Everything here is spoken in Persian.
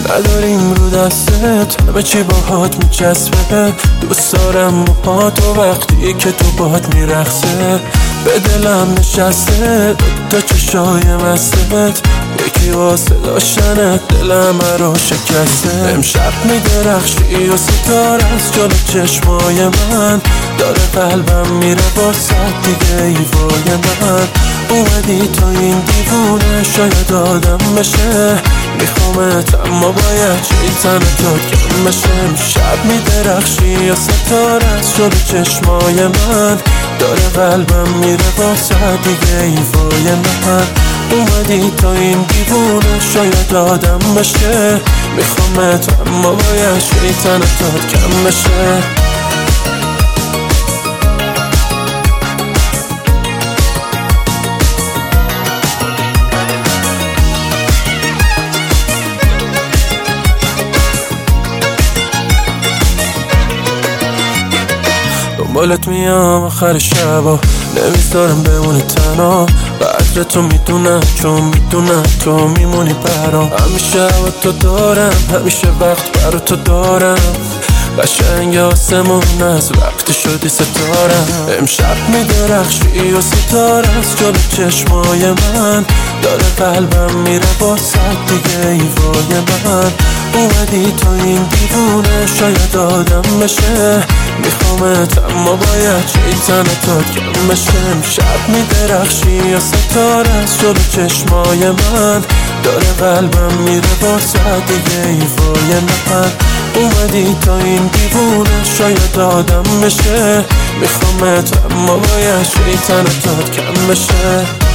نداریم رو دستت، همه چی باهات میچسبه. دوست دارم موهاتو وقتی که تو باهات میرقصه. به دلم نشسته دوتا چشای مستت، یکی واسه داشتنت دلم رو شکسته. امشب میدرخشی و ستاره از جلو چشمای من، داره قلبم میره واسه دیگه ایوای من. اومدی تا این دیوونه شاید آدم بشه، میخوامت اما باید شیطنتات کم بشه. امشب میدرخشی و ستاره از جلو چشمای من، داره قلبم میره واسه دیگه ایوای من. اومدی تا این دیوونه شاید آدم بشه، میخوامت اما باید شیطنتات کم بشه. دنبالت میام آخر شبا، نمیذارم بمونی تنها. قدر تو میدونم چون میدونم تو میمونی برام. همیشه هوا تو دارم، همیشه وقت برا تو دارم. قشنگ آسمون از وقتی شدی ستارم. امشب میدرخشی و ستاره از جلو چشمای من، داره قلبم میره واسه دیگه ایوای من. اومدی تا این دیوونه شاید آدم بشه، میخوامت اما باید شیطنتات کم بشه. امشب میدرخشی و ستاره از جلو چشمای من، داره قلبم میره واسه دیگه ایوای من. اومدی تا این دیوونه شاید آدم بشه، میخوامت اما باید شیطنتات کم بشه.